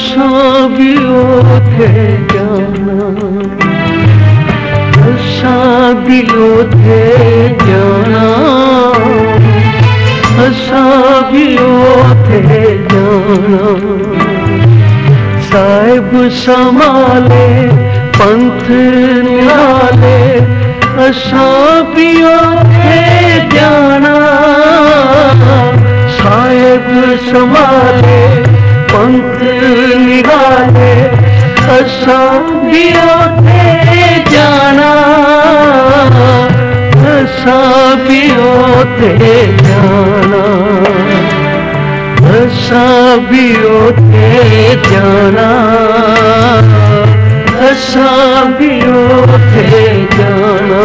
असां भी ओथे जाना, असां भी ओथे जाना, असां भी ओथे जाना। साहिब संभाले पंथ निहाले, असां भी ओथे जाना। साहिब संभाले पंथ निहाले, असां भी ओथे जाना, असां भी ओथे जाना, असां भी ओथे जाना, असां भी ओथे जाना,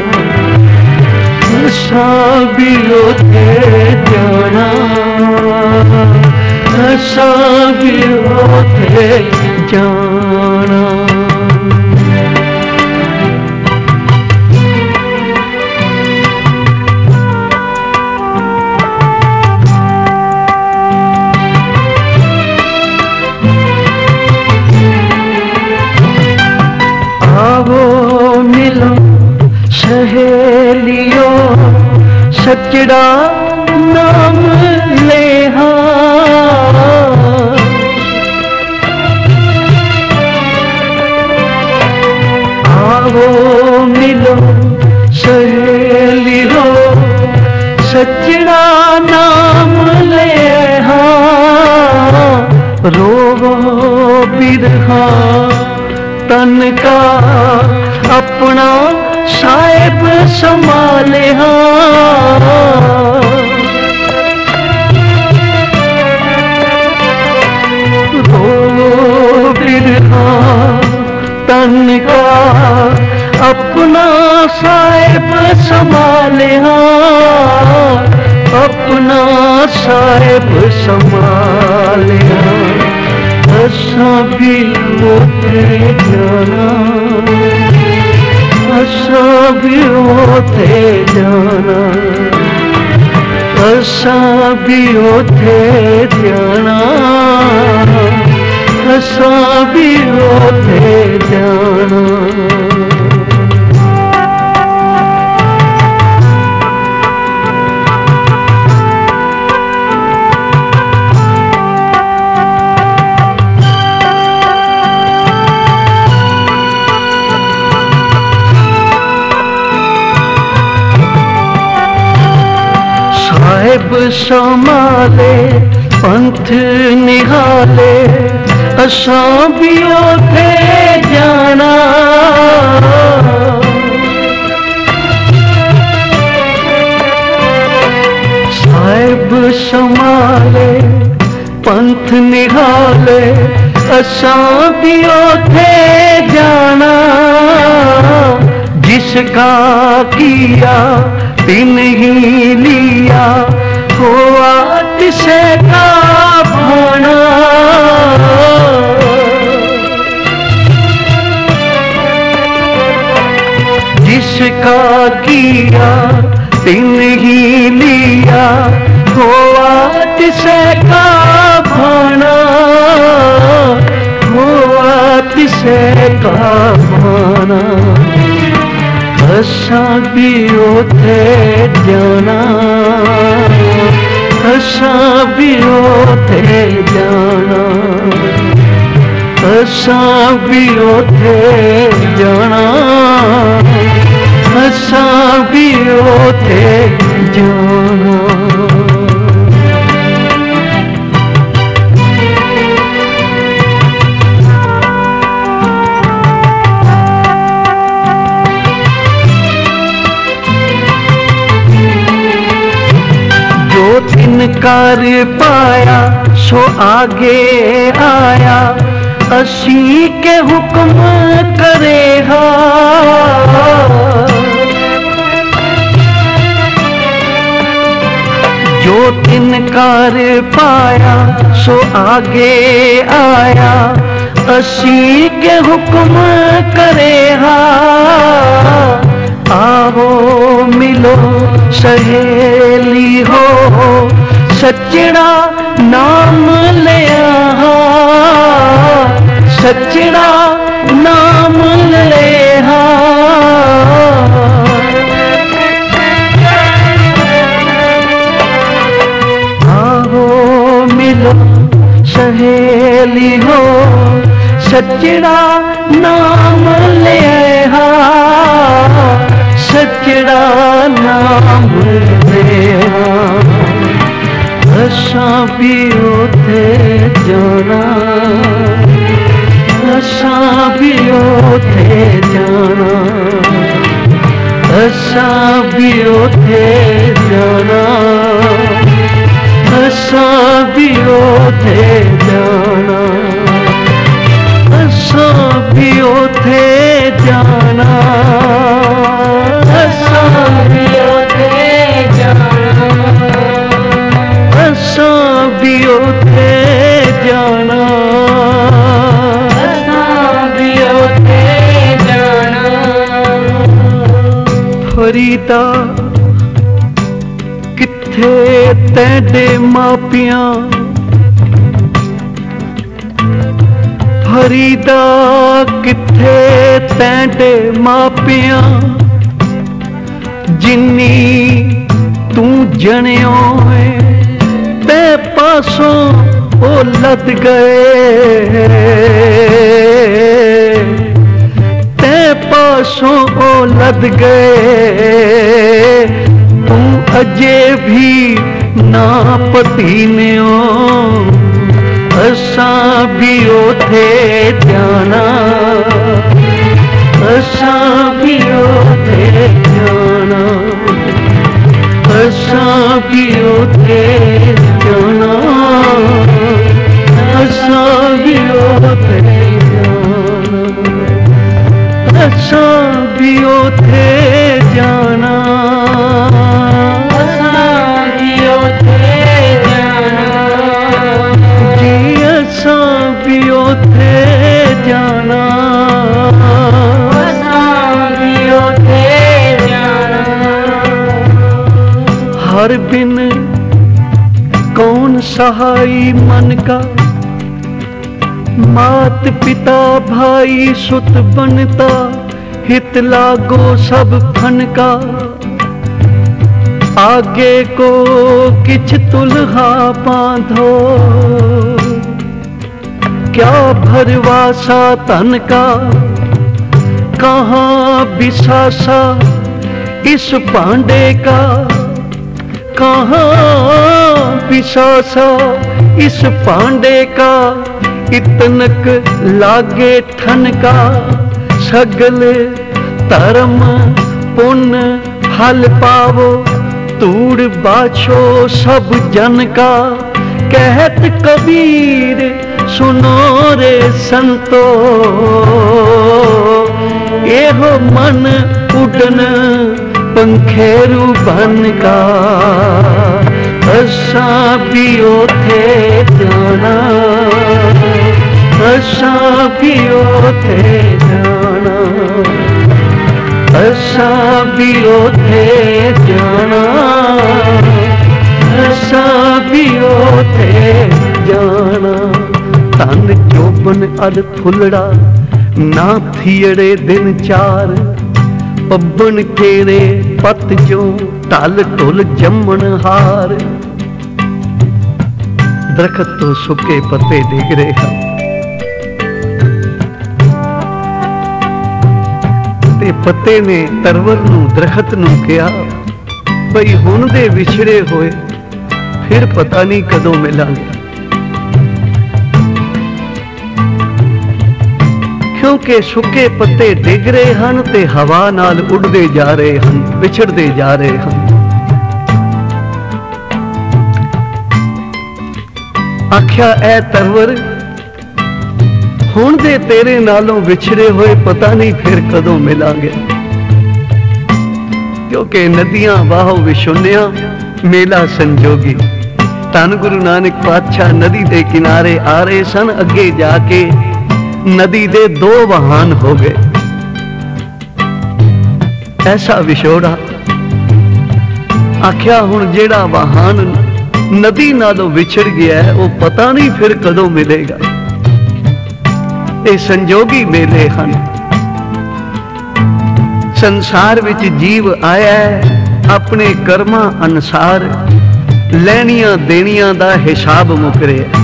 असां भी ओथे जाना, असां भी ओथे जाना। आवो मिलो सहेलियों, सचड़ा नाम लेहा। आवो मिलो सहेलियों, सचड़ा नाम लेहा। रोवो बिरहा तन का अपना साहिब संभाले। रो बिरहा तन का अपना साहिब संभाले, अपना साहिब संभाले। असां भी ओथे जाना, असां भी ओथे जाना, असां भी ओथे जाना, असां भी ओथे जाना। साहिब संभाले पंथ निहाले, असां भी ओथे जाना। साहिब संभाले पंथ निहाले, असां भी ओथे जाना। जिसका किया दिन ही लिया, हुआ तिसे का भाना। जिसका किया दिन ही लिया, हुआ तिसे का भाना, हुआ तिसे का भाना। असां भी ओथे जाना, असां भी ओथे जाना, असां भी ओथे जाना, असां भी ओथे जाना। इनकार पाया सो आगे आया, असी के हुक्म करे हा। जो इनकार पाया सो आगे आया, असी के हुक्म करे हा। आवो मिलो सहेली हो, सचड़ा नाम ले आ। सच्चड़ा नाम लेहा। आओ मिलो सहेली हो, सच्चड़ा नाम लेहा, सच्चड़ा नाम लेहा। असा भी उथे जाना, असा भी उथे जाना, असा भी उथे जाना, असा भी उथे जाना, असा भी उथे जाना, असा भी उथे जाना, असा भी उथे जाना, असा भी उथे जाना। फरीदा किथे तेरे मापियां, फरीदा किथे तेरे मापियां, जिन्नी तू जनियो है ते पासों ओ लद गए, ते पासों ओ लद गए। तू अजे भी ना पतीने हो, असा भी उथे जाना, असा भी उथे जाना, असा भी उथे जाना, असा भी उथे जाना, असा भी उथे जाना, असा भी उथे जाना, जी असा भी उथे जाना, असा भी उथे जाना। हर बिन कौन सहाई मन का, मात पिता भाई सुत बनता, हित लागो सब फन का। आगे को किछ तुलहा बांधो, क्या भरवासा तन का। कहाँ बिसासा इस पांडे का, कहाँ बिसासा इस पांडे का। इतनक लागे ठन का, सगल धर्म पुण्य फल पावो। तूड़ बाछो सब जन का, कहत कबीर सुनो रे संतो। एहो मन उड़न पंखेरू बन का, असा भी उथे जाना, असा भी उथे जाना, असा भी उथे जाना, असा भी उथे जाना। तन चोबन अद फुलड़ा ना थियड़े दिन चार, पब्बन केरे पत जो टल टुल जमन हार। दरखत तो सुके पत्ते डिग रहे हैं, ते पत्ते ने तरवर नू दरखत नू कहा, बई हुण दे विछड़े होए फिर पता नहीं कदों मिलांगे। क्योंकि सुके पत्ते डिग रहे हैं ते हवा नाल उड़दे जा रहे हैं, विछड़ते जा रहे हैं। आख्या ऐ तरवर हुण दे तेरे नालों विछड़े हुए पता नहीं फिर कदों मिलांगे। क्योंकि नदियां वाहो विशुन्या मेला संजोगी। धन गुरु नानक पातशाह नदी के किनारे आ रहे सन, अगे जाके नदी दे दो वाहन हो गए। ऐसा विछोड़ा आख्या हुण जेड़ा वाहन नदी नालों विछड़ गया है वो पता नहीं फिर कदों मिलेगा। ਇਹ ਸੰਜੋਗੀ ਮੇਲੇ ਹਨ। ਸੰਸਾਰ ਵਿੱਚ ਜੀਵ ਆਇਆ ਆਪਣੇ ਕਰਮਾਂ ਅਨੁਸਾਰ, ਲੈਣੀਆਂ ਦੇਣੀਆਂ ਦਾ ਹਿਸਾਬ ਮੁੱਕ ਰਿਹਾ।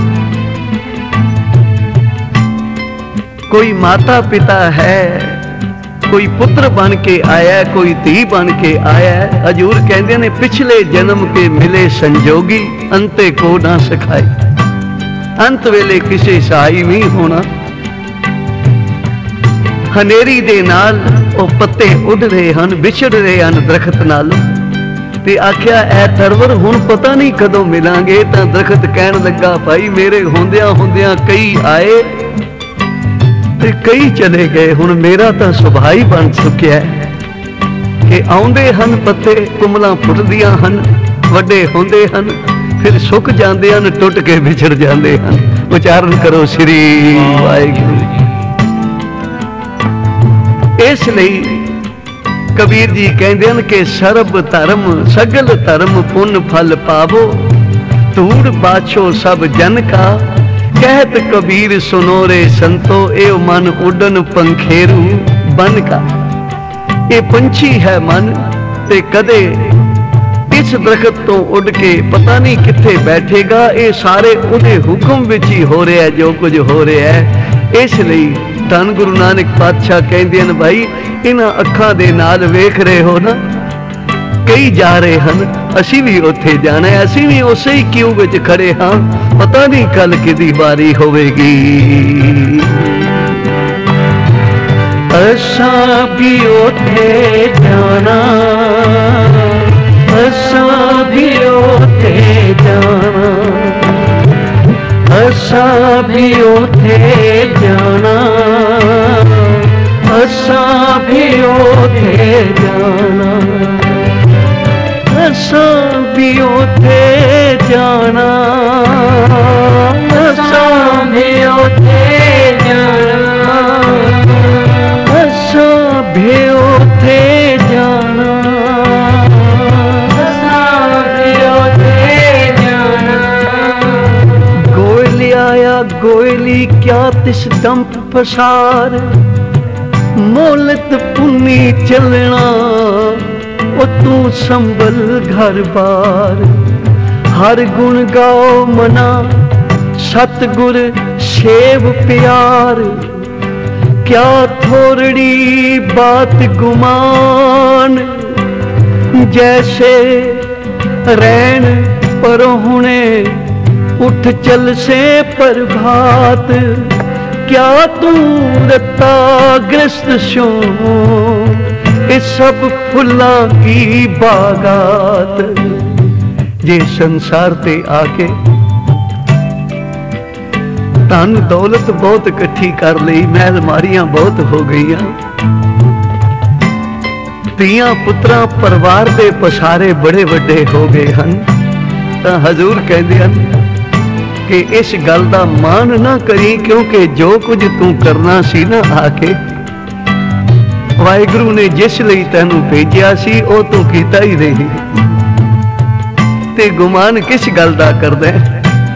ਕੋਈ ਮਾਤਾ ਪਿਤਾ ਹੈ, ਕੋਈ ਪੁੱਤਰ ਬਣ ਕੇ ਆਇਆ, ਕੋਈ ਧੀ ਬਣ ਕੇ ਆਇਆ। ਹਜ਼ੂਰ ਕਹਿੰਦੇ ਨੇ ਪਿਛਲੇ ਜਨਮ ਕੇ ਮਿਲੇ ਸੰਜੋਗੀ, ਅੰਤੇ ਕੋ ਨਾ ਸਿਖਾਈ। ਅੰਤ ਵੇਲੇ ਕਿਸੇ ਸਹਾਈ ਨਹੀਂ ਹੋਣਾ। ਹਨੇਰੀ ਦੇ ਨਾਲ ਉਹ ਪੱਤੇ ਉੱਡ ਰਹੇ ਹਨ, ਵਿਛੜ ਰਹੇ ਹਨ ਦਰਖਤ ਨਾਲ। ਤੇ ਆਖਿਆ ਐ ਤਰਵਰ ਹੁਣ ਪਤਾ ਨਹੀਂ ਕਦੋਂ ਮਿਲਾਂਗੇ। ਤਾਂ ਦਰਖਤ ਕਹਿਣ ਲੱਗਾ ਭਾਈ ਮੇਰੇ ਹੁੰਦਿਆਂ ਹੁੰਦਿਆਂ ਕਈ ਆਏ ਤੇ ਕਈ ਚਲੇ ਗਏ। ਹੁਣ ਮੇਰਾ ਤਾਂ ਸੁਭਾਅ ਹੀ ਬਣ ਚੁੱਕਿਆ ਕਿ ਆਉਂਦੇ ਹਨ ਪੱਤੇ, ਕੁਮਲਾਂ ਫੁੱਟਦੀਆਂ ਹਨ, ਵੱਡੇ ਹੁੰਦੇ ਹਨ, ਫਿਰ ਸੁੱਕ ਜਾਂਦੇ ਹਨ, ਟੁੱਟ ਕੇ ਵਿਛੜ ਜਾਂਦੇ ਹਨ। ਉਚਾਰਨ ਕਰੋ ਸ੍ਰੀ ਵਾਹਿਗੁਰੂ। ਇਸ ਲਈ ਕਬੀਰ ਜੀ ਕਹਿੰਦੇ ਹਨ ਕਿ ਸਰਬ ਧਰਮ ਸਗਲ ਧਰਮ ਪੁੰਨ ਫਲ ਪਾਵੋ, ਧੂੜ ਬਾਛੋ ਸਭ ਜਨ ਕਾ। ਕਹਿਤ ਕਬੀਰ ਸੁਨੋ ਰੇ ਸੰਤੋ, ਇਹ ਮਨ ਉੱਡਨ ਪੰਖੇਰੂ ਬਨ ਕਾ। ਇਹ ਪੰਛੀ ਹੈ ਮਨ, ਤੇ ਕਦੇ ਇਸ ਦਰਖਤ ਤੋਂ ਉੱਡ ਕੇ ਪਤਾ ਨਹੀਂ ਕਿੱਥੇ ਬੈਠੇਗਾ। ਇਹ ਸਾਰੇ ਉਹਦੇ ਹੁਕਮ ਵਿੱਚ ਹੀ ਹੋ ਰਿਹਾ ਜੋ ਕੁਝ ਹੋ ਰਿਹਾ ਹੈ। ਇਸ ਲਈ ਧੰਨ ਗੁਰੂ ਨਾਨਕ ਪਾਤਸ਼ਾਹ ਕਹਿੰਦੇ ਹਨ ਭਾਈ ਇਹਨਾਂ ਅੱਖਾਂ ਦੇ ਨਾਲ ਵੇਖ ਰਹੇ ਹੋ ਨਾ, ਕਈ ਜਾ ਰਹੇ ਹਨ, ਅਸੀਂ ਵੀ ਉੱਥੇ ਜਾਣਾ ਹੈ। ਅਸੀਂ ਵੀ ਉਸੇ ਹੀ ਕਿਊ ਵਿੱਚ ਖੜੇ ਹਾਂ, ਪਤਾ ਨਹੀਂ ਕੱਲ ਕਿਹਦੀ ਵਾਰੀ ਹੋਵੇਗੀ। ਅਸਾਂ ਵੀ ਉੱਥੇ ਜਾਣਾ, ਅਸਾਂ ਵੀ ਉੱਥੇ ਜਾਣਾ, ਅਸਾਂ ਵੀ ਉੱਥੇ ਜਾਣਾ, ਅਸਾਂ ਵੀ ਉੱਥੇ ਜਾਣਾ, ਅਸਾਂ ਵੀ ਉੱਥੇ ਜਾਣਾ, ਅਸਾਂ ਵੀ ਉੱਥੇ ਜਾਣਾ, ਅਸਾਂ ਵੀ ਉੱਥੇ ਜਾਣਾ, ਅਸਾਂ ਵੀ ਉੱਥੇ ਜਾਣਾ। ਗੋਇਲ ਆਇਆ ਗੋਇਲੀ ਕਿਆ ਤਿਸ ਦੰਪ ਪਸਾਰ, ਮੋਲਤ ਪੁੰਨੀ ਚੱਲਣਾ ਉਹ ਤੂੰ ਸੰਭਲ ਘਰ ਬਾਰ। ਹਰ ਗੁਣ ਗਾਓ ਮਨਾ ਸਤਿਗੁਰ ਸੇਵ ਪਿਆਰ, ਕਿਆ ਥੋੜੜੀ ਬਾਤ ਗੁਮਾਨ। ਜੈਸੇ ਰੈਣ ਪਰਹੁਣੇ ਉੱਠ ਚਲ ਸੇ ਪ੍ਰਭਾਤ, ਕਿਆ ਤੂੰ ਰਤਾ ਗ੍ਰਸਤ ਸੋ ਇਹ ਸਭ ਫੁੱਲਾਂ ਕੀ ਬਾਗਾਤ। ਜੇ ਸੰਸਾਰ ਤੇ ਆ ਕੇ ਧਨ ਦੌਲਤ ਬਹੁਤ ਇਕੱਠੀ ਕਰ ਲਈ, ਮਹਿਲ ਮਾਰੀਆਂ ਬਹੁਤ ਹੋ ਗਈਆਂ, ਧੀਆਂ ਪੁੱਤਰਾਂ ਪਰਿਵਾਰ ਦੇ ਪਸਾਰੇ ਬੜੇ ਵੱਡੇ ਹੋ ਗਏ ਹਨ, ਤਾਂ ਹਜ਼ੂਰ ਕਹਿੰਦੇ ਹਨ ਕਿ ਇਸ ਗੱਲ ਦਾ ਮਾਣ ਨਾ ਕਰੀ, ਕਿਉਂਕਿ ਜੋ ਕੁਝ ਤੂੰ ਕਰਨਾ ਸੀ ਨਾ ਆ ਕੇ, ਵਾਹਿਗੁਰੂ ਨੇ ਜਿਸ ਲਈ ਤੈਨੂੰ ਭੇਜਿਆ ਸੀ ਉਹ ਤੂੰ ਕੀਤਾ ਹੀ ਨਹੀਂ। ਤੇ ਗੁਮਾਨ ਕਿਸ ਗੱਲ ਦਾ ਕਰਦਾ ਹੈ?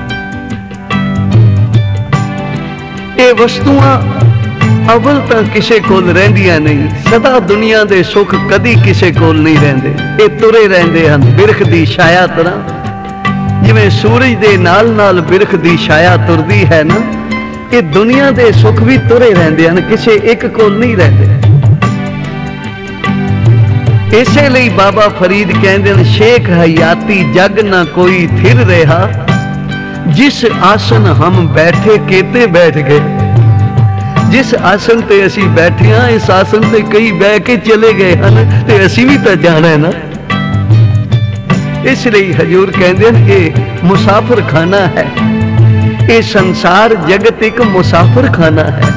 ਇਹ ਵਸਤੂਆਂ ਅਵਲ ਤਾਂ ਕਿਸੇ ਕੋਲ ਰਹਿੰਦੀਆਂ ਨਹੀਂ, ਸਦਾ ਦੁਨੀਆ ਦੇ ਸੁੱਖ ਕਦੀ ਕਿਸੇ ਕੋਲ ਨਹੀਂ ਰਹਿੰਦੇ। ਇਹ ਤੁਰੇ ਰਹਿੰਦੇ ਹਨ ਬਿਰਖ ਦੀ ਛਾਇਆ ਤਰ੍ਹਾਂ। ਜਿਵੇਂ ਸੂਰਜ ਦੇ ਨਾਲ ਨਾਲ ਬਿਰਖ ਦੀ ਛਾਇਆ ਤੁਰਦੀ ਹੈ ਨਾ, ਇਹ ਦੁਨੀਆ ਦੇ ਸੁੱਖ ਵੀ ਤੁਰੇ ਰਹਿੰਦੇ ਹਨ, ਕਿਸੇ ਇੱਕ ਕੋਲ ਨਹੀਂ ਰਹਿੰਦੇ। ਇਸੇ ਲਈ ਬਾਬਾ ਫਰੀਦ ਕਹਿੰਦੇ ਨੇ, ਸ਼ੇਖ ਹਯਾਤੀ ਜਗ ਨਾ ਕੋਈ ਥਿਰ ਰਿਹਾ, ਜਿਸ ਆਸਨ ਹਮ ਬੈਠੇ ਕੇਤੇ ਬੈਠ ਗਏ। ਜਿਸ ਆਸਨ ਤੇ ਅਸੀਂ ਬੈਠੇ ਹਾਂ, ਇਸ ਆਸਨ ਤੇ ਕਈ ਬਹਿ ਕੇ ਚਲੇ ਗਏ ਹਨ, ਤੇ ਅਸੀਂ ਵੀ ਤਾਂ ਜਾਣਾ ਹੈ ਨਾ। ਇਸ ਲਈ ਹਜ਼ੂਰ ਕਹਿੰਦੇ ਨੇ ਇਹ ਮੁਸਾਫਰ ਖਾਨਾ ਹੈ, ਇਹ ਸੰਸਾਰ ਜਗਤ ਇੱਕ ਮੁਸਾਫਰ ਖਾਨਾ ਹੈ।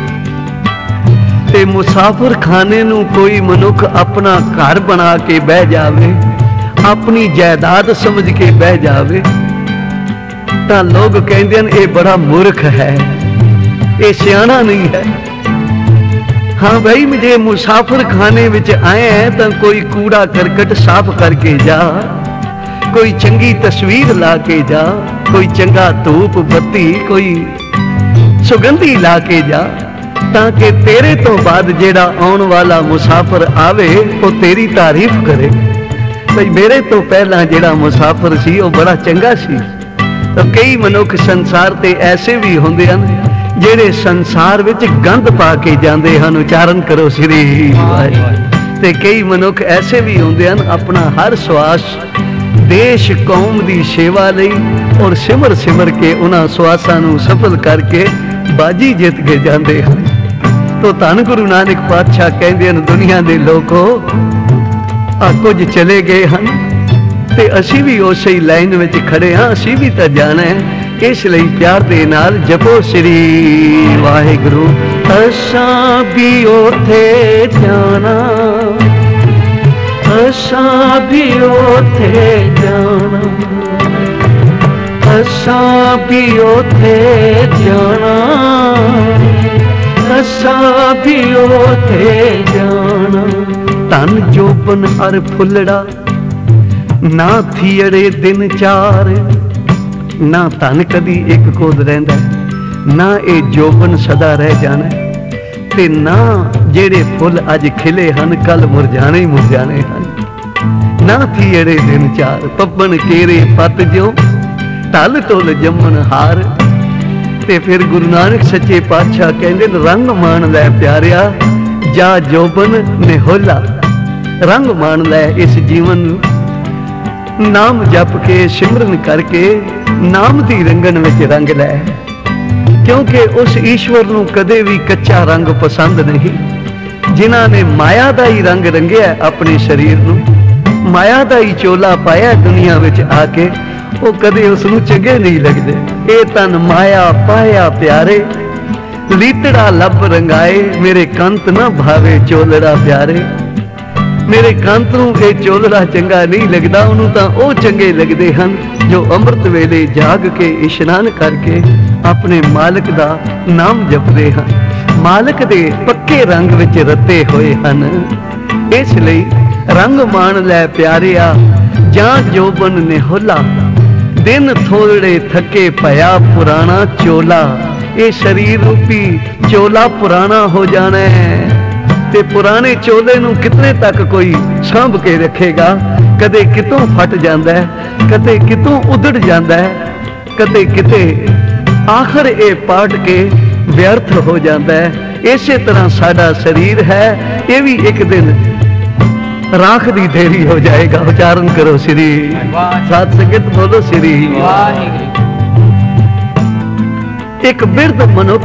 ਤੇ ਮੁਸਾਫਰ ਖਾਨੇ ਨੂੰ ਕੋਈ ਮਨੁੱਖ ਆਪਣਾ ਘਰ ਬਣਾ ਕੇ ਬਹਿ ਜਾਵੇ, ਆਪਣੀ ਜਾਇਦਾਦ ਸਮਝ ਕੇ ਬਹਿ ਜਾਵੇ, ਤਾਂ ਲੋਕ ਕਹਿੰਦੇ ਹਨ ਇਹ ਬੜਾ ਮੂਰਖ ਹੈ, ਇਹ ਸਿਆਣਾ ਨਹੀਂ ਹੈ। ਹਾਂ ਭਾਈ, ਜੇ ਮੁਸਾਫਰ ਖਾਨੇ ਵਿੱਚ ਆਏ ਹੈ ਤਾਂ ਕੋਈ ਕੂੜਾ ਕਰਕਟ ਸਾਫ਼ ਕਰਕੇ ਜਾ, ਕੋਈ ਚੰਗੀ ਤਸਵੀਰ ਲਾ ਕੇ ਜਾ, ਕੋਈ ਚੰਗਾ ਧੂਪ ਬੱਤੀ, ਕੋਈ ਸੁਗੰਧੀ ਲਾ ਕੇ ਜਾ, ਤਾਂ ਕਿ ਤੇਰੇ ਤੋਂ ਬਾਅਦ ਜਿਹੜਾ ਆਉਣ ਵਾਲਾ ਮੁਸਾਫਰ ਆਵੇ ਉਹ ਤੇਰੀ ਤਾਰੀਫ ਕਰੇ। ਭਈ ਮੇਰੇ ਤੋਂ ਪਹਿਲਾਂ ਜਿਹੜਾ ਮੁਸਾਫਰ ਸੀ ਉਹ ਬੜਾ ਚੰਗਾ ਸੀ। ਤਾਂ ਕਈ ਮਨੁੱਖ ਸੰਸਾਰ ਤੇ ਐਸੇ ਵੀ ਹੁੰਦੇ ਹਨ ਜਿਹੜੇ ਸੰਸਾਰ ਵਿੱਚ ਗੰਦ ਪਾ ਕੇ ਜਾਂਦੇ ਹਨ। ਉਚਾਰਨ ਕਰੋ ਸ੍ਰੀ ਵਾਹਿਗੁਰੂ। ਤੇ ਕਈ ਮਨੁੱਖ ਐਸੇ ਵੀ ਹੁੰਦੇ ਹਨ ਆਪਣਾ ਹਰ ਸਵਾਸ ਦੇਸ਼ ਕੌਮ ਦੀ ਸੇਵਾ ਲਈ ਔਰ ਸਿਮਰ ਸਿਮਰ ਕੇ ਉਹਨਾਂ ਸਵਾਸਾਂ ਨੂੰ ਸਫਲ ਕਰਕੇ ਬਾਜੀ ਜਿੱਤ ਕੇ ਜਾਂਦੇ ਹਨ। ਤੋ ਧੰਨ ਗੁਰੂ ਨਾਨਕ ਪਾਤਸ਼ਾਹ ਕਹਿੰਦੇ ਹਨ, ਦੁਨੀਆ ਦੇ ਲੋਕੋ ਆ ਕੁਝ ਚਲੇ ਗਏ ਹਨ ਤੇ ਅਸੀਂ ਵੀ ਉਸੇ ਹੀ ਲਾਈਨ ਵਿੱਚ ਖੜੇ ਹਾਂ, ਅਸੀਂ ਵੀ ਤਾਂ ਜਾਣਾ ਹੈ। ਇਸ ਲਈ ਪਿਆਰ ਦੇ ਨਾਲ ਜਪੋ ਸ੍ਰੀ ਵਾਹਿਗੁਰੂ। ਅਸਾਂ ਵੀ ਉੱਥੇ ਜਾਣਾ, ਅਸਾਂ ਵੀ ਉੱਥੇ ਜਾਣਾ, ਅਸਾਂ ਵੀ ਉੱਥੇ ਜਾਣਾ, ਅਸਾਂ ਵੀ ਉੱਥੇ ਜਾਣਾ। ਧਨ ਜੋਬਨ ਅਰ ਫੁੱਲੜਾ ਨਾ ਥੀੜੇ ਦਿਨ ਚਾਰ, ਨਾ ਧਨ ਕਦੀ ਇੱਕ ਕੋਦ ਰਹਿੰਦਾ, ਨਾ ਇਹ ਜੋਬਨ ਸਦਾ ਰਹਿ ਜਾਣਾ, ਤੇ ਨਾ ਜਿਹੜੇ ਫੁੱਲ ਅੱਜ ਖਿਲੇ ਹਨ ਕੱਲ ਮੁਰਝਾਣੇ ਹੀ ਮੁਰਝਾਣੇ ਹਨ। ਨਾ ਥੀੜੇ ਦਿਨ ਚਾਰ, ਪੱਬਣ ਕੇਰੇ ਪੱਤ ਜਿਉ ਢਲ ਢੁਲ ਜੰਮਣ ਹਾਰ। ਤੇ ਫਿਰ ਗੁਰੂ ਨਾਨਕ ਸੱਚੇ ਪਾਤਸ਼ਾਹ ਕਹਿੰਦੇ ਰੰਗ ਮਾਣ ਲੈ ਪਿਆਰਿਆ, ਜਾ ਜੋਬਨ ਨਿਹੋਲਾ। ਰੰਗ ਮਾਣ ਲੈ ਇਸ ਜੀਵਨ ਨੂੰ, ਨਾਮ ਜਪ ਕੇ ਸਿਮਰਨ ਕਰਕੇ ਨਾਮ ਦੀ ਰੰਗਣ ਵਿੱਚ ਰੰਗ ਲੈ। ਕਿਉਂਕਿ ਉਸ ਈਸ਼ਵਰ ਨੂੰ ਕਦੇ ਵੀ ਕੱਚਾ ਰੰਗ ਪਸੰਦ ਨਹੀਂ। ਜਿਨ੍ਹਾਂ ਨੇ ਮਾਇਆ ਦਾ ਹੀ ਰੰਗ ਰੰਗਿਆ ਆਪਣੇ ਸਰੀਰ ਨੂੰ, ਮਾਇਆ ਦਾ ਹੀ ਚੋਲਾ ਪਾਇਆ ਦੁਨੀਆ ਵਿੱਚ ਆ ਕੇ, ਉਹ ਕਦੇ ਉਸ ਨੂੰ ਚੰਗੇ ਨਹੀਂ ਲੱਗਦੇ। ਇਹ ਤਨ ਮਾਇਆ ਪਾਇਆ ਪਿਆਰੇ, ਲੀਤੜਾ ਲੱਭ ਰੰਗਾਏ, ਮੇਰੇ ਕੰਤ ਨਾ ਭਾਵੇ ਚੋਲੜਾ ਪਿਆਰੇ। ਮੇਰੇ ਕੰਤ ਨੂੰ ਇਹ ਚੋਲੜਾ ਚੰਗਾ ਨਹੀਂ ਲੱਗਦਾ, ਉਹਨੂੰ ਤਾਂ ਉਹ ਚੰਗੇ ਲੱਗਦੇ ਹਨ ਜੋ ਅੰਮ੍ਰਿਤ ਵੇਲੇ ਜਾਗ ਕੇ ਇਸ਼ਨਾਨ ਕਰਕੇ ਆਪਣੇ ਮਾਲਕ ਦਾ ਨਾਮ ਜਪਦੇ ਹਨ, ਮਾਲਕ ਦੇ ਪੱਕੇ ਰੰਗ ਵਿੱਚ ਰੱਤੇ ਹੋਏ ਹਨ। ਇਸ ਲਈ ਰੰਗ ਮਾਣ ਲੈ ਪਿਆਰਿਆ, ਜਾਂ ਜੋਬਨ ਨਿਹੋਲਾ। ਦਿਨ ਥੋੜੇ ਥਕੇ ਪਿਆ ਪੁਰਾਣਾ ਚੋਲਾ। ਇਹ ਸਰੀਰ ਰੂਪੀ ਚੋਲਾ ਪੁਰਾਣਾ ਹੋ ਜਾਣਾ ਹੈ, ਤੇ ਪੁਰਾਣੇ ਚੋਲੇ ਨੂੰ ਕਿਤਨੇ ਤੱਕ ਕੋਈ ਸਾਂਭ ਕੇ ਰੱਖੇਗਾ। ਕਦੇ ਕਿਤੋਂ ਫਟ ਜਾਂਦਾ ਹੈ, ਕਦੇ ਕਿਤੋਂ ਉਧੜ ਜਾਂਦਾ ਹੈ, ਕਦੇ ਕਿਤੇ ਆਖਰ ਇਹ ਪਾਟ ਕੇ ਵਿਅਰਥ ਹੋ ਜਾਂਦਾ ਹੈ। ਇਸੇ ਤਰ੍ਹਾਂ ਸਾਡਾ ਸਰੀਰ ਹੈ, ਇਹ ਵੀ ਇੱਕ ਦਿਨ ਰਾਖ ਦੀ ਢੇਰੀ ਹੋ ਜਾਏਗਾ। ਉਚਾਰਨ ਕਰੋ ਸ੍ਰੀ ਸਾਧ ਸੰਗਤ, ਬੋਲੋ ਸ੍ਰੀ ਵਾਹਿਗੁਰੂ। ਇੱਕ ਬਿਰਧ ਮਨੁੱਖ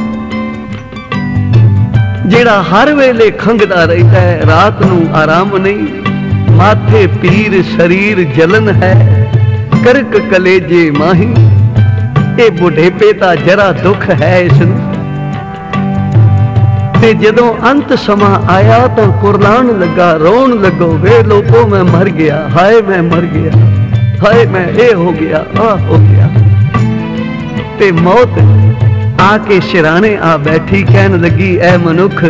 ਜਿਹੜਾ ਹਰ ਵੇਲੇ ਖੰਘਦਾ ਰਹਿੰਦਾ ਹੈ, ਰਾਤ ਨੂੰ ਆਰਾਮ ਨਹੀਂ, ਮਾਥੇ ਪੀਰ ਸਰੀਰ ਜਲਨ ਹੈ, ਕਰਕ ਕਲੇਜੇ ਮਾਹੀ। ਇਹ ਬੁਢੇਪੇ ਦਾ ਜਰਾ ਦੁੱਖ ਹੈ ਇਸ ਨੂੰ। ਤੇ ਜਦੋਂ ਅੰਤ ਸਮਾਂ ਆਇਆ ਤਾਂ ਕੁਰਲਾਣ ਲੱਗਾ, ਰੋਣ ਲੱਗੋ, ਵੇ ਲੋਕੋ ਮੈਂ ਮਰ ਗਿਆ, ਹਾਏ ਮੈਂ ਮਰ ਗਿਆ, ਹਾਏ ਮੈਂ ਇਹ ਹੋ ਗਿਆ, ਆਹ ਹੋ ਗਿਆ। ਤੇ ਮੌਤ ਆ ਕੇ ਸਿਰਾਣੇ ਆ ਬੈਠੀ, ਕਹਿਣ ਲੱਗੀ ਐ ਮਨੁੱਖ,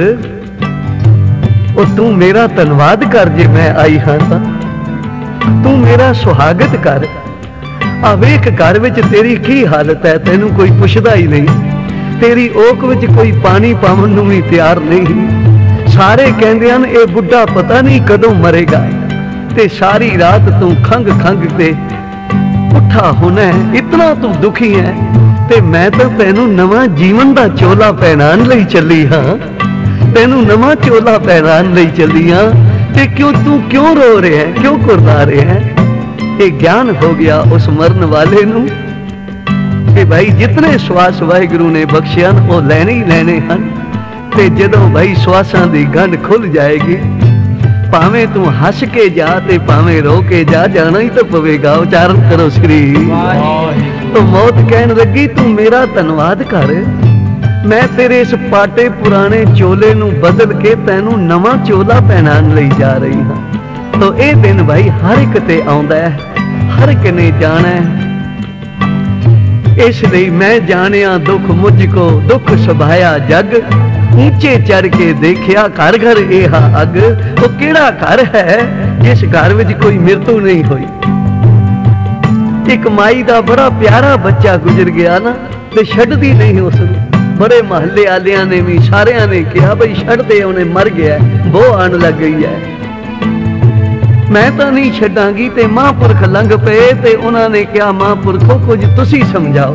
ਉਹ ਤੂੰ ਮੇਰਾ ਧੰਨਵਾਦ ਕਰ ਜੇ ਮੈਂ ਆਈ ਹਾਂ ਤਾਂ, ਤੂੰ ਮੇਰਾ ਸੁਹਾਗਤ ਕਰ। ਆ ਵੇਖ ਘਰ ਵਿੱਚ ਤੇਰੀ ਕੀ ਹਾਲਤ ਹੈ, ਤੈਨੂੰ ਕੋਈ ਪੁੱਛਦਾ ਹੀ ਨਹੀਂ, ਤੇਰੀ ਓਕ ਵਿੱਚ ਕੋਈ ਪਾਣੀ ਪਾਵਣ ਨੂੰ ਵੀ ਤਿਆਰ ਨਹੀਂ। ਸਾਰੇ ਕਹਿੰਦੇ ਹਨ ਇਹ ਬੁੱਢਾ ਪਤਾ ਨਹੀਂ ਕਦੋਂ ਮਰੇਗਾ, ਤੇ ਸਾਰੀ ਰਾਤ ਤੂੰ ਖੰਘ ਖੰਘ ਤੇ ਉੱਠਾ ਹੋਣਾ ਹੈ, ਇਤਨਾ ਤੂੰ ਦੁਖੀ ਹੈ। ਤੇ ਮੈਂ ਤਾਂ ਤੈਨੂੰ ਨਵਾਂ ਜੀਵਨ ਦਾ ਚੋਲਾ ਪਹਿਨਾਉਣ ਲਈ ਚੱਲੀ ਹਾਂ, ਤੈਨੂੰ ਨਵਾਂ ਚੋਲਾ ਪਹਿਨਾਉਣ ਲਈ ਚੱਲੀ ਹਾਂ। ਤੇ ਤੂੰ ਕਿਉਂ ਰੋ ਰਿਹਾ ਹੈ, ਕਿਉਂ ਕੁਰਲਾ ਰਿਹਾ ਹੈ? ਇਹ ਗਿਆਨ ਹੋ ਗਿਆ ਉਸ ਮਰਨ ਵਾਲੇ ਨੂੰ ਕਿ ਭਾਈ ਜਿਤਨੇ ਸਵਾਸ ਵਾਹਿਗੁਰੂ ਨੇ ਬਖਸ਼ਿਆ ਉਹ ਲੈਣੇ ਹੀ ਲੈਣੇ ਹਨ। ਤੇ ਜਦੋਂ ਭਾਈ ਸਵਾਸਾਂ ਦੀ ਗੰਢ ਖੁੱਲ ਜਾਏਗੀ, ਭਾਵੇਂ ਤੂੰ ਹੱਸ ਕੇ ਜਾ ਤੇ ਭਾਵੇਂ ਰੋ ਕੇ ਜਾ, ਜਾਣਾ ਹੀ ਤਾਂ ਪਵੇਗਾ। ਉਚਾਰਨ ਕਰੋ ਸ੍ਰੀ ਵਾਹਿਗੁਰੂ। ਤਾਂ ਮੌਤ ਕਹਿਣ ਲੱਗੀ ਤੂੰ ਮੇਰਾ ਧੰਨਵਾਦ ਕਰ, ਮੈਂ ਤੇਰੇ ਇਸ ਪਾਟੇ ਪੁਰਾਣੇ ਚੋਲੇ ਨੂੰ ਬਦਲ ਕੇ ਤੈਨੂੰ ਨਵਾਂ ਚੋਲਾ ਪਹਿਨਾਉਣ ਲਈ ਜਾ ਰਹੀ ਹਾਂ। ਤਾਂ ਇਹ ਦਿਨ ਭਾਈ ਹਰ ਇੱਕ ਤੇ ਆਉਂਦਾ ਹੈ, ਹਰ ਇੱਕ ਨੇ ਜਾਣਾ ਹੈ। ਇਸ ਲਈ ਮੈਂ ਜਾਣਿਆ ਦੁੱਖ ਮੁਝ ਕੋ, ਦੁੱਖ ਸੁਭਾਇਆ ਜਗ, ਉੱਚੇ ਚੜ ਕੇ ਦੇਖਿਆ ਘਰ ਘਰ ਇਹ ਅੱਗ। ਉਹ ਕਿਹੜਾ ਘਰ ਹੈ ਜਿਸ ਘਰ ਵਿੱਚ ਕੋਈ ਮ੍ਰਿਤੂ ਨਹੀਂ ਹੋਈ। ਇੱਕ ਮਾਈ ਦਾ ਬੜਾ ਪਿਆਰਾ ਬੱਚਾ ਗੁਜ਼ਰ ਗਿਆ ਨਾ, ਤੇ ਛੱਡਦੀ ਨਹੀਂ ਉਸ ਨੂੰ। बड़े महल्ले वालियां ने भी सारियां ने कहा बई छड़ दे, उन्हें मर गया, बो आन लग गई है, मैं तो नहीं छड्डांगी। ते महापुरख लंघ पे ते उन्होंने कहा महापुरखो कुछ तुसी समझाओ।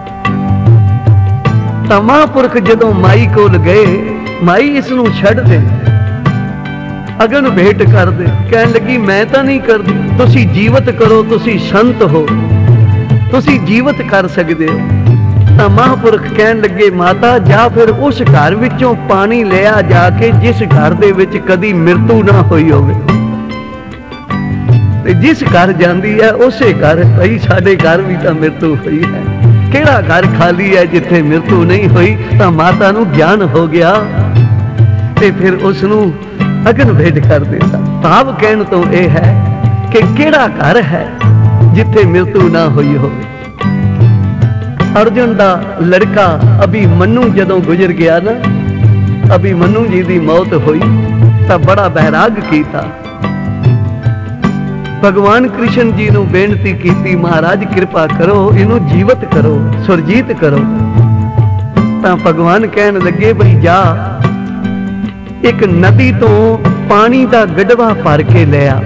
तो महापुरख जदों माई कोल गए, माई इसनूं छड़ दे, अगन भेंट कर दे। कहन लगी मैं तो नहीं करदी, तुसी जीवत करो, तुसी संत हो, तुसी जीवत कर सकते हो। तो महापुरख कहन लगे माता जा फिर उस घर विचों पानी लिया जाके जिस घर दे विच कदी मृत्यु ना हुई होवे, जिस घर जाती है उसे घर, भाई साडे घर भी तो मृत्यु हुई है, केड़ा घर खाली है जिथे मृत्यु नहीं हुई। तो माता नूं ज्ञान हो गया ते फिर उसनूं अगन भेंट कर देता। भाव कहण तो यह है कि केड़ा घर है जिथे मृत्यु ना हुई हो। अर्जुन दा लड़का अभिमन्यु जदों गुजर गया ना, अभिमन्यु जी दी मौत हुई तो बड़ा बैराग कीता। भगवान कृष्ण जी नूं बेनती की महाराज कृपा करो, इनू जीवत करो, सुरजीत करो। तो भगवान कहन लगे बई जा एक नदी तो पानी का गड़वा भर के लिया।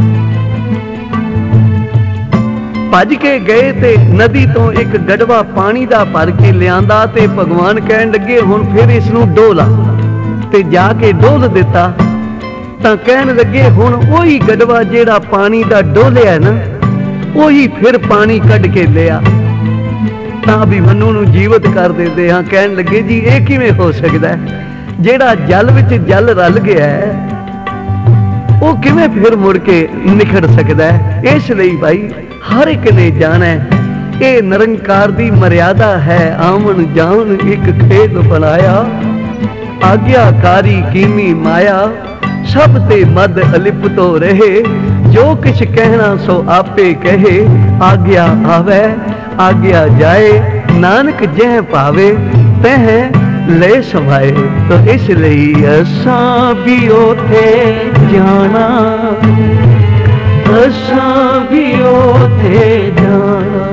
भज के गए ते नदी तो एक गड़वा पानी का भर के लियांदा ते भगवान कहन लगे हुण फिर इसनूं डोला, ते जाके डोल दिता। तो कहन लगे हुण वही गड़वा जेड़ा पानी का डोलिया है ना, वही फिर पानी कढ़ के लिया। तो अभिमन्यु नूं जीवत कर देते हाँ। कहन लगे जी ये किवें हो सकता है, जेड़ा जल विच जल रल गया है वो किवें फिर मुड़ के निखड़ सकता है। इसलिए भाई हर एक ने जाना है ये निरंकार दी मर्यादा है, आवन जावन एक खेल बनाया, आज्ञाकारी कीमी माया, सब ते मद अलिप्तो रहे, जो किछ कहना सो आपे कहे, आज्ञा आवे आज्ञा जाए, नानक जह पावे तह ले समाए। तो इसलिए असा भी ओथे जाना, असा भी ओथे जाना,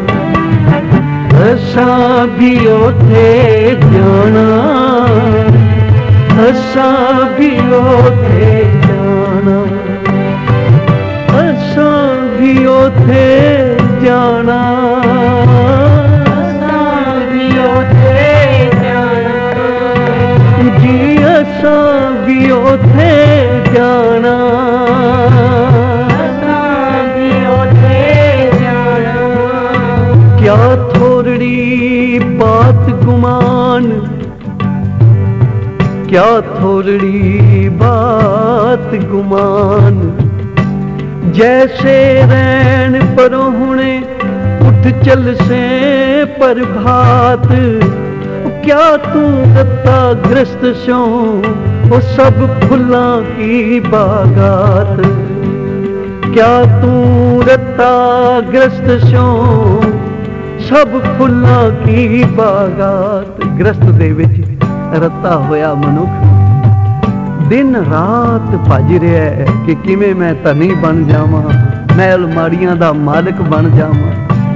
असा भी ओथे जाना, असा भी ओथे जाना, असा भी ओथे जाना, असा भी ओथे जी, असा भी ओथे जाना, असा भी ओथे जाना। क्या थोड़ी बात गुमान, क्या थोड़ी बात गुमान, जैसे रैन परोहणे उठ चल से प्रभात, क्या तू रत्ता ग्रस्त सो वो सब फुल्लां की बागात, क्या तू रत्ता ग्रस्त सो सब फुल्लां की बागात। ग्रस्त दे विच रत्ता होया मनुख दिन रात भज रहा है कि किवें मैं धनी बन जावां, मैं अलमाड़ियां दा मालिक बन जावां।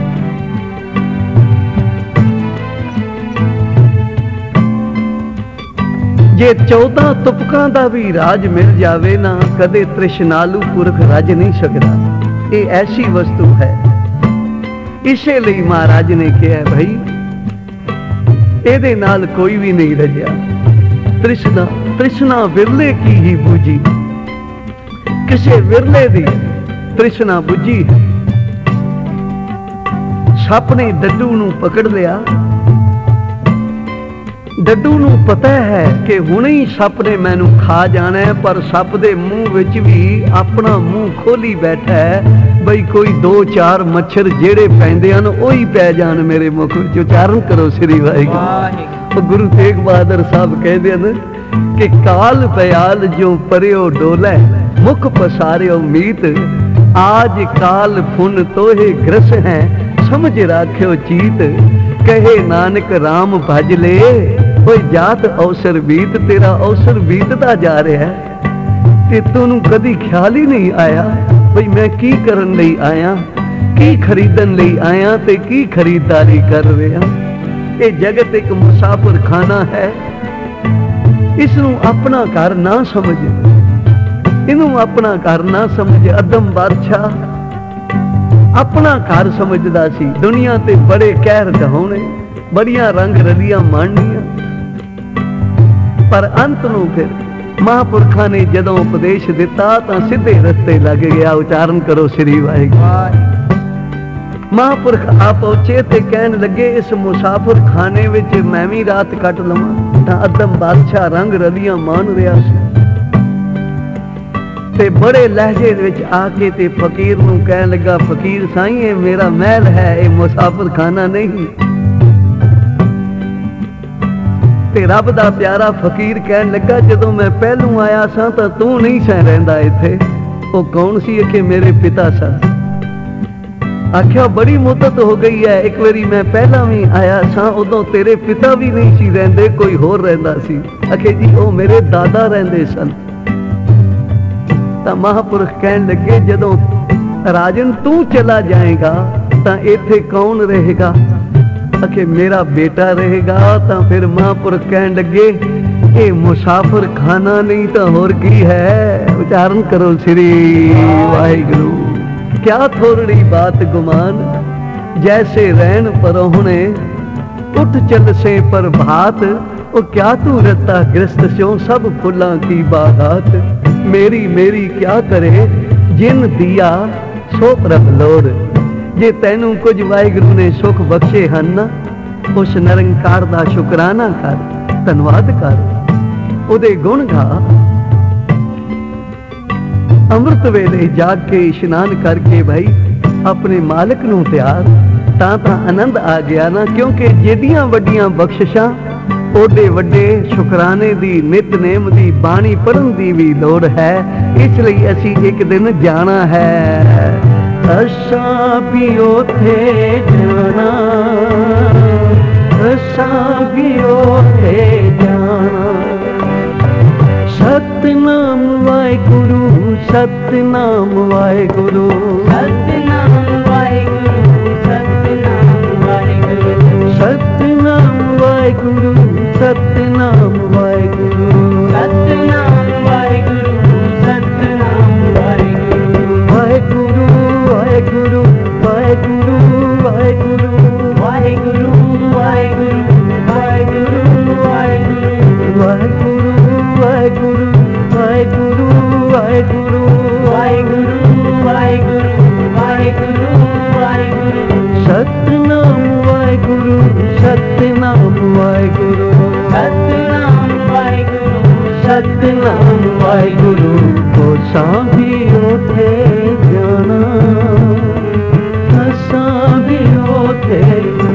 जे 14 तुपकां दा भी राज मिल जावे ना, कदे तृष्णालु पुरख रज नहीं सकता। ये ऐसी वस्तु है। इसे लिए महाराज ने कहा भाई एदे नाल कोई भी नहीं रजया। तृष्णा तृष्णा विरले की ही बूझी, किसे विरले दी तृष्णा बुझी है। सप ने डड्डू नूं पकड़ लिया। डड्डू नूं पता है कि हुणे ही सप ने मैनू खा जाना है, पर सप दे मुंह विच भी अपना मुंह खोली बैठा है बई कोई 2-4 मच्छर जेड़े पैंदे हन ओही पै जान मेरे मुख विच। उचारण करो श्री वाहिगुरू। गुरु तेग बहादुर साहब कहते हैं कि काल पयाल जो परियो डोले, मुख पसारियो मीत, आज काल फुन तोहे ग्रस है, समझ राख्यो चीत, कहे नानक राम भज ले, कोई जात अवसर बीत। तेरा अवसर बीतता जा रहा है ते तैनूं कदी ख्याल ही नहीं आया बई मैं की करन लई आया, की खरीदन लई आया ते की खरीदारी कर रहा। ਇਹ ਜਗਤ ਇੱਕ ਮੁਸਾਫਿਰ ਖਾਨਾ ਹੈ। ਇਸ ਨੂੰ ਆਪਣਾ ਘਰ ਨਾ ਸਮਝ, ਇਹਨੂੰ ਆਪਣਾ ਘਰ ਨਾ ਸਮਝ। ਅਦਮ ਬਾਦਸ਼ਾਹ ਆਪਣਾ ਘਰ ਸਮਝਦਾ ਸੀ। ਦੁਨੀਆ ਤੇ ਬੜੇ ਕਹਿਰ ਢਾਉਣੇ, ਬੜੀਆਂ ਰੰਗ ਰਲੀਆਂ ਮਾਣਨੀਆਂ, ਪਰ ਅੰਤ ਨੂੰ ਫਿਰ ਮਹਾਂਪੁਰਖਾਂ ਨੇ ਜਦੋਂ ਉਪਦੇਸ਼ ਦਿੱਤਾ ਤਾਂ ਸਿੱਧੇ ਰਸਤੇ ਲੱਗ ਗਿਆ। ਉਚਾਰਨ ਕਰੋ ਸ੍ਰੀ ਵਾਹਿਗੁਰੂ। ਮਹਾਂਪੁਰਖ ਆ ਪਹੁੰਚੇ ਤੇ ਕਹਿਣ ਲੱਗੇ ਇਸ ਮੁਸਾਫਿਰ ਖਾਨੇ ਵਿੱਚ ਮੈਂ ਵੀ ਰਾਤ ਕੱਟ ਲਵਾਂ। ਤਾਂ ਅਦਮ ਬਾਦਸ਼ਾਹ ਰੰਗ ਰਲੀਆਂ ਮਾਣ ਰਿਹਾ ਸੀ ਤੇ ਬੜੇ ਲਹਿਜੇ ਵਿੱਚ ਆ ਕੇ ਤੇ ਫਕੀਰ ਨੂੰ ਕਹਿਣ ਲੱਗਾ, ਫਕੀਰ ਸਾਈਂ ਇਹ ਮੇਰਾ ਮਹਿਲ ਹੈ, ਇਹ ਮੁਸਾਫਿਰ ਖਾਨਾ ਨਹੀਂ। ਤੇ ਰੱਬ ਦਾ ਪਿਆਰਾ ਫਕੀਰ ਕਹਿਣ ਲੱਗਾ, ਜਦੋਂ ਮੈਂ ਪਹਿਲੋਂ ਆਇਆ ਸਾਂ ਤਾਂ ਤੂੰ ਨਹੀਂ ਸਹਿ ਰਹਿੰਦਾ ਇੱਥੇ। ਉਹ ਕੌਣ ਸੀ? ਕਿ ਮੇਰੇ ਪਿਤਾ ਸਨ। ਆਖਿਆ ਬੜੀ ਮੁੱਦਤ ਹੋ ਗਈ ਹੈ, ਇੱਕ ਵਾਰੀ ਮੈਂ ਪਹਿਲਾਂ ਵੀ ਆਇਆ ਸਾਂ, ਉਦੋਂ ਤੇਰੇ ਪਿਤਾ ਵੀ ਨਹੀਂ ਸੀ ਰਹਿੰਦੇ, ਕੋਈ ਹੋਰ ਰਹਿੰਦਾ ਸੀ। ਆਖੇ ਜੀ ਉਹ ਮੇਰੇ ਦਾਦਾ ਰਹਿੰਦੇ ਸਨ। ਤਾਂ ਮਹਾਂਪੁਰਖ ਕਹਿਣ ਲੱਗੇ, ਜਦੋਂ ਰਾਜਨ ਤੂੰ ਚਲਾ ਜਾਏਗਾ ਤਾਂ ਇੱਥੇ ਕੌਣ ਰਹੇਗਾ? ਆਖੇ ਮੇਰਾ ਬੇਟਾ ਰਹੇਗਾ। ਤਾਂ ਫਿਰ ਮਹਾਂਪੁਰਖ ਕਹਿਣ ਲੱਗੇ, ਇਹ ਮੁਸਾਫਿਰ ਖਾਨਾ ਨਹੀਂ ਤਾਂ ਹੋਰ ਕੀ ਹੈ? ਉਚਾਰਨ ਕਰੋ ਸ੍ਰੀ ਵਾਹਿਗੁਰੂ। क्या थोड़ी बात गुमान, जैसे रैन परोहने उठ चल से पर भात। ओ क्या तू रता ग्रस्त स्यों सब फुल्लां की बागात। मेरी मेरी क्या करे जिन दिया सो प्रभ लोड़। जे तैनू कुछ वाहिगुरू ने सुख बख्शे हन ना, उस निरंकार दा शुकराना कर, धन्नवाद कर, उहदे गुण गा। ਅੰਮ੍ਰਿਤ ਵੇਲੇ ਜਾਗ ਕੇ ਇਸ਼ਨਾਨ ਕਰਕੇ ਭਾਈ ਆਪਣੇ ਮਾਲਕ ਨੂੰ ਧਿਆਨ ਤਾਂ ਆਨੰਦ ਆ ਗਿਆ ਨਾ। ਕਿਉਂਕਿ ਜਿਹੜੀਆਂ ਵੱਡੀਆਂ ਬਖਸ਼ਿਸ਼ਾਂ ਓਡੇ ਵੱਡੇ ਸ਼ੁਕਰਾਨੇ ਦੀ, ਨਿਤਨੇਮ ਦੀ ਬਾਣੀ ਪੜ੍ਹਨ ਦੀ ਵੀ ਲੋੜ ਹੈ। ਇਸ ਲਈ ਅਸੀਂ ਇੱਕ ਦਿਨ ਜਾਣਾ ਹੈ। ਅਸਾਂ ਵੀ ਉੱਥੇ ਜਾਣਾ, ਅਸਾਂ ਵੀ ਉੱਥੇ ਜਾਣਾ। सतनाम वाहिगुरु, सतनाम वाहिगुरु, सतनाम वाहिगुरु, सतनाम वाहिगुरु, सतनाम वाहिगुरु, सतनाम वाहिगुरु, सतनाम वाहिगुरु, सतनाम वाहिगुरु, वाहिगुरु वाहिगुरु वाहिगुरु वाहिगुरु वाहिगुरु वाहिगुरु वाहिगुरु वाहिगुरु वाहिगुरु वाहिगुरु वाहिगुरु वाहिगुरु वाहिगुरु वाहिगुरु वाहिगुरु वाहिगुरु। सतनाम वाहिगुरु, सतनाम वाहिगुरु, सतनाम वाहिगुरु, सतनाम वाहिगुरु। असां भी उत्थे जाना, असां भी उत्थे